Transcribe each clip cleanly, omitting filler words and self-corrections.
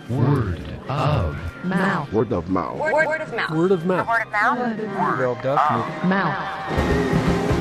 Word of mouth. Word of mouth. Word of mouth. Word of mouth. Word of mouth. Word of Mouth.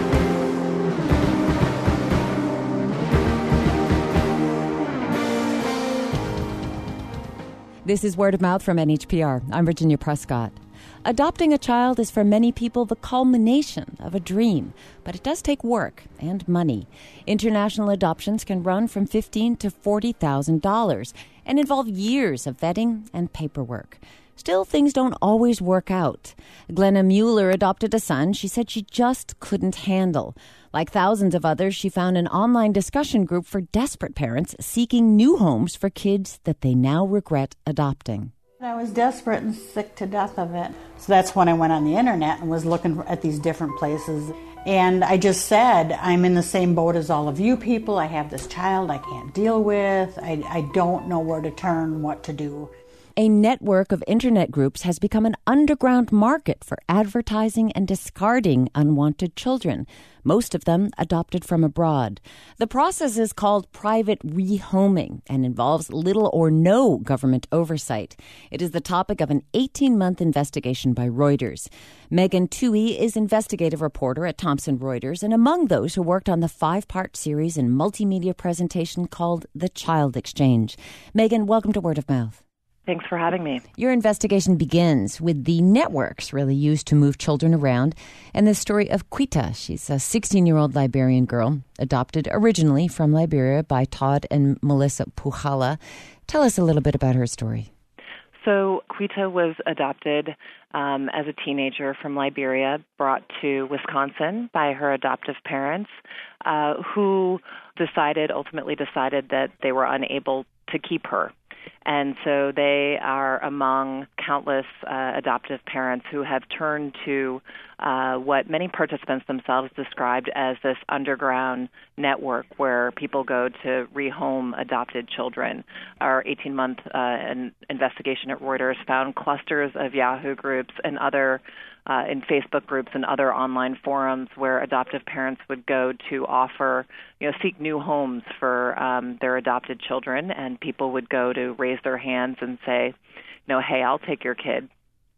This is Word of Mouth from NHPR. I'm Virginia Prescott. Adopting a child is for many people the culmination of a dream, but it does take work and money. International adoptions can run from $15,000 to $40,000 and involve years of vetting and paperwork. Still, things don't always work out. Glenna Mueller adopted a son she said she just couldn't handle. Like thousands of others, she found an online discussion group for desperate parents seeking new homes for kids that they now regret adopting. I was desperate and sick to death of it. So that's when I went on the internet and was looking at these different places. And I just said, I'm in the same boat as all of you people. I have this child I can't deal with. I don't know where to turn, what to do. A network of internet groups has become an underground market for advertising and discarding unwanted children, most of them adopted from abroad. The process is called private rehoming and involves little or no government oversight. It is the topic of an 18-month investigation by Reuters. Megan Toohey is investigative reporter at Thomson Reuters and among those who worked on the 5-part series and multimedia presentation called The Child Exchange. Megan, welcome to Word of Mouth. Thanks for having me. Your investigation begins with the networks really used to move children around and the story of Quita. She's a 16-year-old Liberian girl, adopted originally from Liberia by Todd and Melissa Puhala. Tell us a little bit about her story. So Quita was adopted as a teenager from Liberia, brought to Wisconsin by her adoptive parents, who ultimately decided that they were unable to keep her. And so they are among countless adoptive parents who have turned to what many participants themselves described as this underground network where people go to rehome adopted children. Our 18-month investigation at Reuters found clusters of Yahoo groups and other in Facebook groups and other online forums where adoptive parents would go to offer, seek new homes for their adopted children, and people would go to raise their hands and say, hey, I'll take your kid.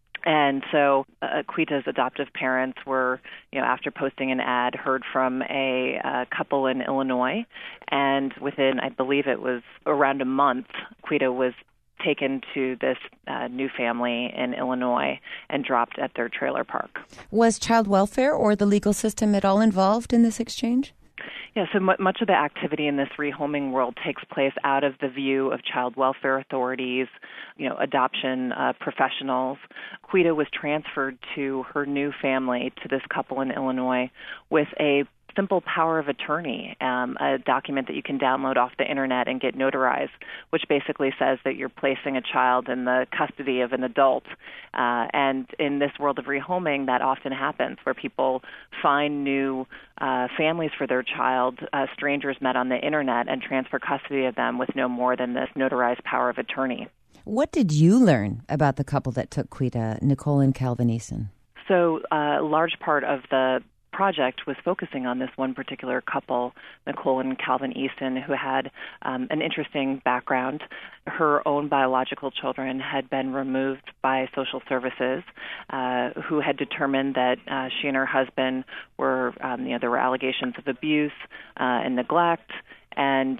And so Quita's adoptive parents were, after posting an ad, heard from a couple in Illinois, and within, I believe it was around a month, Quita was taken to this new family in Illinois and dropped at their trailer park. Was child welfare or the legal system at all involved in this exchange? Yeah, so much of the activity in this rehoming world takes place out of the view of child welfare authorities, adoption professionals. Quita was transferred to her new family, to this couple in Illinois, with a simple power of attorney, a document that you can download off the internet and get notarized, which basically says that you're placing a child in the custody of an adult. And in this world of rehoming, that often happens, where people find new families for their child, strangers met on the internet, and transfer custody of them with no more than this notarized power of attorney. What did you learn about the couple that took Quita, Nicole and Calvin Eason? So a large part of the project was focusing on this one particular couple, Nicole and Calvin Eason, who had an interesting background. Her own biological children had been removed by social services, who had determined that she and her husband were, there were allegations of abuse and neglect. And,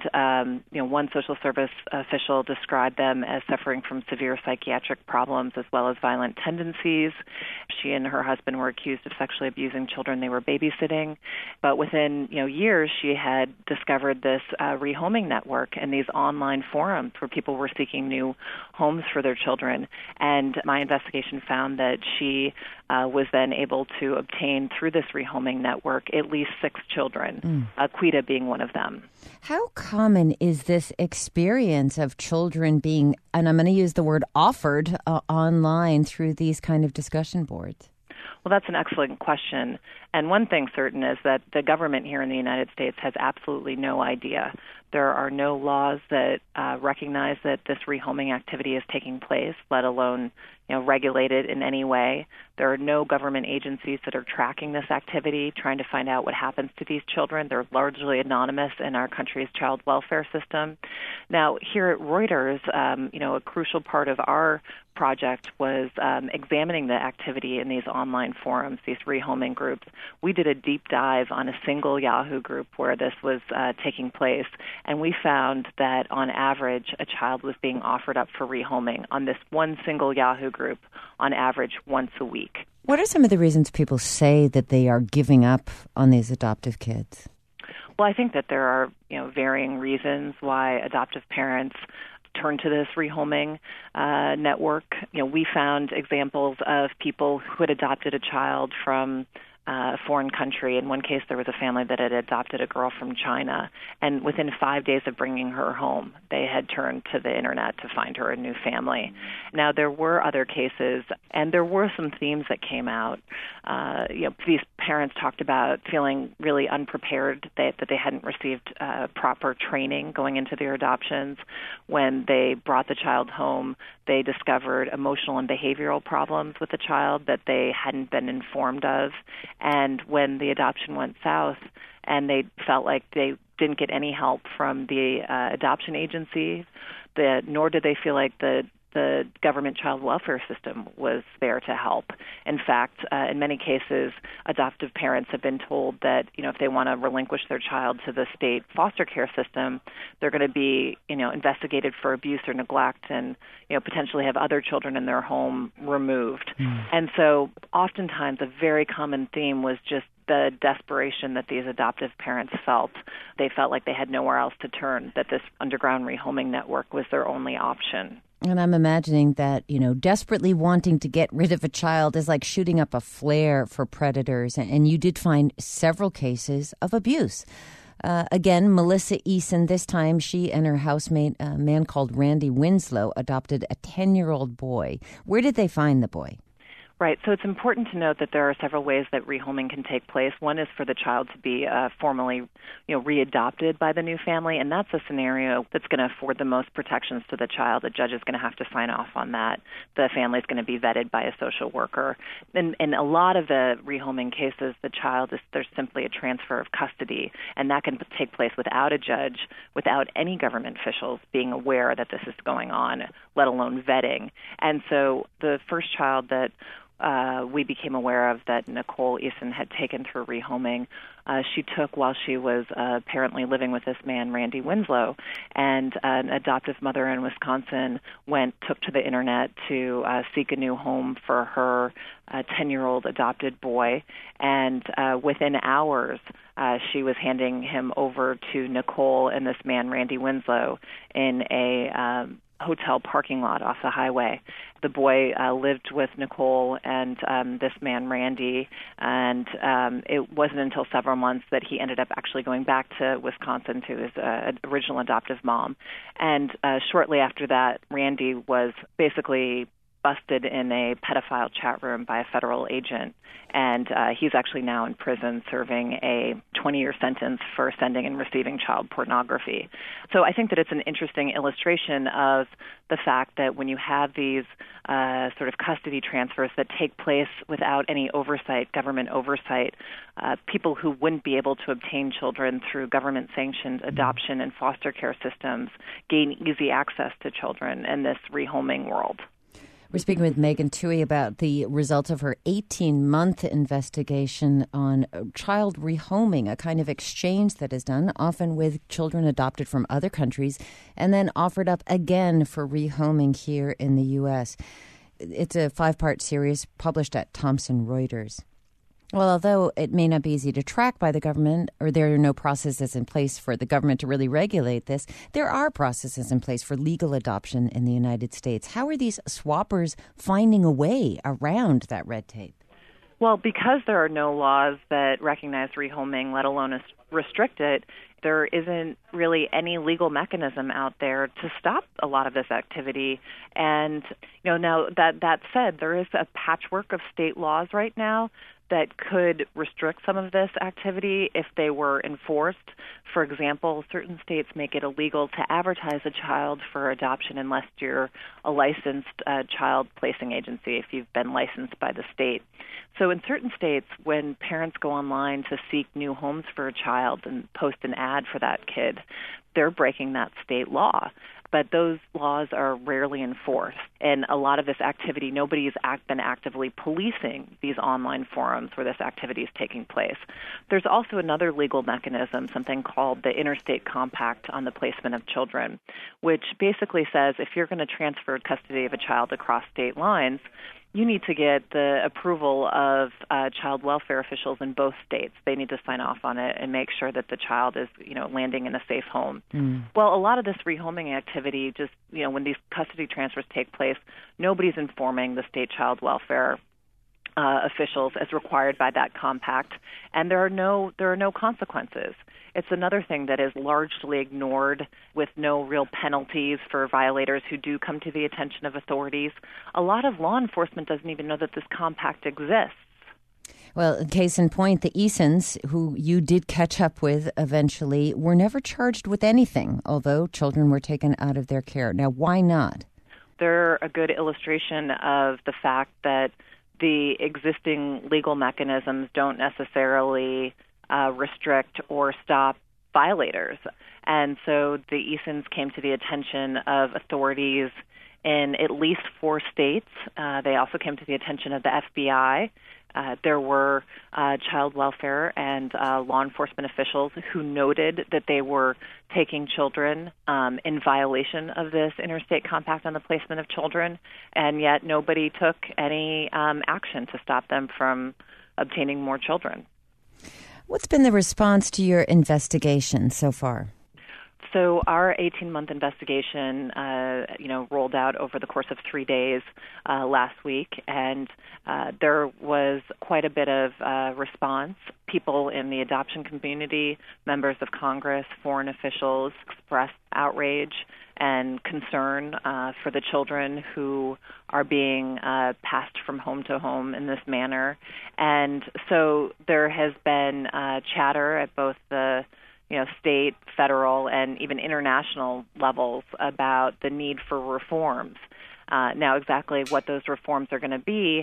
one social service official described them as suffering from severe psychiatric problems as well as violent tendencies. She and her husband were accused of sexually abusing children they were babysitting. But within, years, she had discovered this rehoming network and these online forums where people were seeking new homes for their children. And my investigation found that she was then able to obtain through this rehoming network at least 6 children, Quita being one of them. How common is this experience of children being, and I'm going to use the word offered, online through these kind of discussion boards? Well, that's an excellent question. And one thing certain is that the government here in the United States has absolutely no idea. There are no laws that recognize that this rehoming activity is taking place, let alone regulate it in any way. There are no government agencies that are tracking this activity, trying to find out what happens to these children. They're largely anonymous in our country's child welfare system. Now, here at Reuters, a crucial part of our project was examining the activity in these online forums, these rehoming groups. We did a deep dive on a single Yahoo group where this was taking place, and we found that on average, a child was being offered up for rehoming on this one single Yahoo group on average once a week. What are some of the reasons people say that they are giving up on these adoptive kids? Well, I think that there are varying reasons why adoptive parents turn to this rehoming network. We found examples of people who had adopted a child from a foreign country. In one case, there was a family that had adopted a girl from China, and within 5 days of bringing her home, they had turned to the internet to find her a new family. Now, there were other cases, and there were some themes that came out. These parents talked about feeling really unprepared, that they hadn't received proper training going into their adoptions. When they brought the child home, they discovered emotional and behavioral problems with the child that they hadn't been informed of. And when the adoption went south and they felt like they didn't get any help from the adoption agency, nor did they feel like the government child welfare system was there to help. In fact, in many cases, adoptive parents have been told that, if they want to relinquish their child to the state foster care system, they're going to be, investigated for abuse or neglect and, potentially have other children in their home removed. And so oftentimes a very common theme was just the desperation that these adoptive parents felt. They felt like they had nowhere else to turn, that this underground rehoming network was their only option. And I'm imagining that, desperately wanting to get rid of a child is like shooting up a flare for predators. And you did find several cases of abuse. Again, Melissa Eason, this time she and her housemate, a man called Randy Winslow, adopted a 10-year-old boy. Where did they find the boy? Right. So it's important to note that there are several ways that rehoming can take place. One is for the child to be formally, readopted by the new family, and that's a scenario that's going to afford the most protections to the child. The judge is going to have to sign off on that. The family is going to be vetted by a social worker. In a lot of the rehoming cases, there's simply a transfer of custody, and that can take place without a judge, without any government officials being aware that this is going on, let alone vetting. And so the first child that we became aware of that Nicole Eason had taken through rehoming, she took while she was apparently living with this man, Randy Winslow, and an adoptive mother in Wisconsin took to the internet to seek a new home for her 10-year-old adopted boy, and within hours, she was handing him over to Nicole and this man, Randy Winslow, in a hotel parking lot off the highway. The boy lived with Nicole and this man, Randy, and it wasn't until several months that he ended up actually going back to Wisconsin to his original adoptive mom. And shortly after that, Randy was basically busted in a pedophile chat room by a federal agent, and he's actually now in prison serving a 20-year sentence for sending and receiving child pornography. So I think that it's an interesting illustration of the fact that when you have these sort of custody transfers that take place without any oversight, government oversight, people who wouldn't be able to obtain children through government-sanctioned adoption and foster care systems gain easy access to children in this rehoming world. We're speaking with Megan Twohey about the results of her 18-month investigation on child rehoming, a kind of exchange that is done often with children adopted from other countries and then offered up again for rehoming here in the U.S. It's a 5-part series published at Thomson Reuters. Well, although it may not be easy to track by the government, or there are no processes in place for the government to really regulate this, there are processes in place for legal adoption in the United States. How are these swappers finding a way around that red tape? Well, because there are no laws that recognize rehoming, let alone restrict it, there isn't really any legal mechanism out there to stop a lot of this activity. And, now that said, there is a patchwork of state laws right now that could restrict some of this activity if they were enforced. For example, certain states make it illegal to advertise a child for adoption unless you're a licensed child placing agency, if you've been licensed by the state. So in certain states, when parents go online to seek new homes for a child and post an ad for that kid, they're breaking that state law. But those laws are rarely enforced. And a lot of this activity, nobody's been actively policing these online forums where this activity is taking place. There's also another legal mechanism, something called the Interstate Compact on the Placement of Children, which basically says if you're going to transfer custody of a child across state lines, you need to get the approval of child welfare officials in both states. They need to sign off on it and make sure that the child is, landing in a safe home. Well, a lot of this rehoming activity, just, when these custody transfers take place, nobody's informing the state child welfare officials as required by that compact, and there are no consequences. It's another thing that is largely ignored with no real penalties for violators who do come to the attention of authorities. A lot of law enforcement doesn't even know that this compact exists. Well, case in point, the Easons, who you did catch up with eventually, were never charged with anything, although children were taken out of their care. Now, why not? They're a good illustration of the fact that the existing legal mechanisms don't necessarily restrict or stop violators. And so the Easons came to the attention of authorities in at least 4 states. They also came to the attention of the FBI. There were child welfare and law enforcement officials who noted that they were taking children in violation of this Interstate Compact on the Placement of Children, and yet nobody took any action to stop them from obtaining more children. What's been the response to your investigation so far? So our 18-month investigation, rolled out over the course of 3 days last week, and there was quite a bit of response. People in the adoption community, members of Congress, foreign officials expressed outrage and concern for the children who are being passed from home to home in this manner. And so there has been chatter at both the state, federal, and even international levels about the need for reforms. Now, exactly what those reforms are going to be,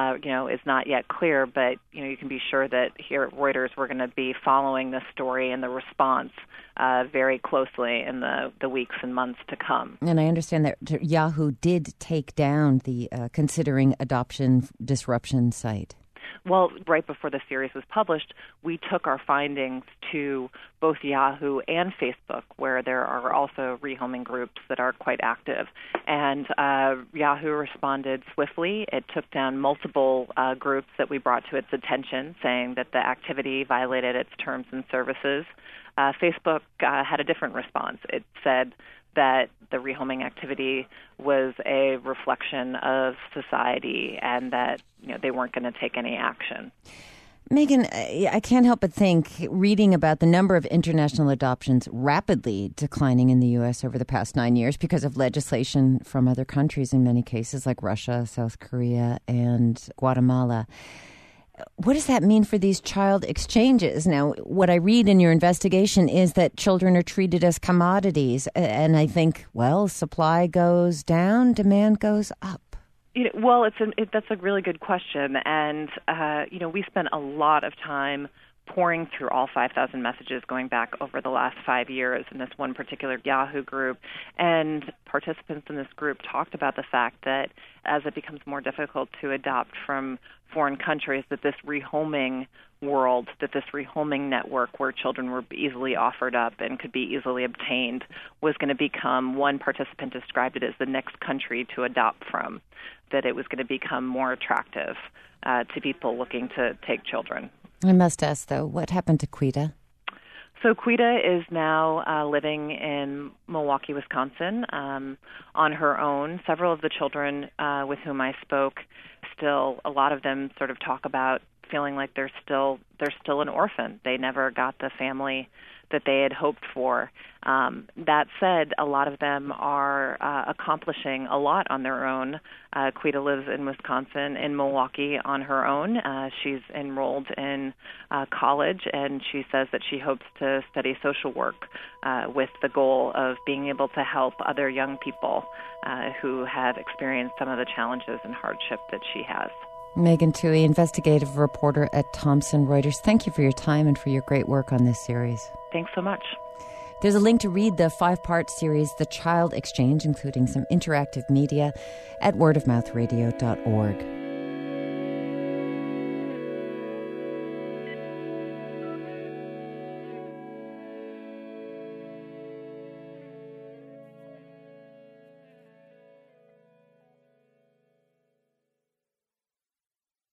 is not yet clear, but, you can be sure that here at Reuters we're going to be following this story and the response very closely in the weeks and months to come. And I understand that Yahoo did take down the Considering Adoption Disruption site. Well, right before the series was published, we took our findings to both Yahoo and Facebook, where there are also rehoming groups that are quite active. And Yahoo responded swiftly. It took down multiple groups that we brought to its attention, saying that the activity violated its terms and services. Facebook had a different response. It said that the rehoming activity was a reflection of society and that they weren't going to take any action. Megan, I can't help but think, reading about the number of international adoptions rapidly declining in the U.S. over the past 9 years because of legislation from other countries in many cases, like Russia, South Korea, and Guatemala. What does that mean for these child exchanges? Now, what I read in your investigation is that children are treated as commodities. And I think, well, supply goes down, demand goes up. Well, that's a really good question. And, we spent a lot of time pouring through all 5,000 messages going back over the last 5 years in this one particular Yahoo group. And participants in this group talked about the fact that as it becomes more difficult to adopt from foreign countries, that this rehoming world, that this rehoming network where children were easily offered up and could be easily obtained was going to become, one participant described it as the next country to adopt from, that it was going to become more attractive to people looking to take children. I must ask, though, what happened to Quita? So Quita is now living in Milwaukee, Wisconsin, on her own. Several of the children with whom I spoke, still, a lot of them sort of talk about feeling like they're still an orphan. They never got the family that they had hoped for. That said, a lot of them are accomplishing a lot on their own. Quita lives in Wisconsin, in Milwaukee, on her own. She's enrolled in college, and she says that she hopes to study social work with the goal of being able to help other young people who have experienced some of the challenges and hardship that she has. Megan Twohey, investigative reporter at Thomson Reuters. Thank you for your time and for your great work on this series. Thanks so much. There's a link to read the 5-part series, The Child Exchange, including some interactive media, at wordofmouthradio.org.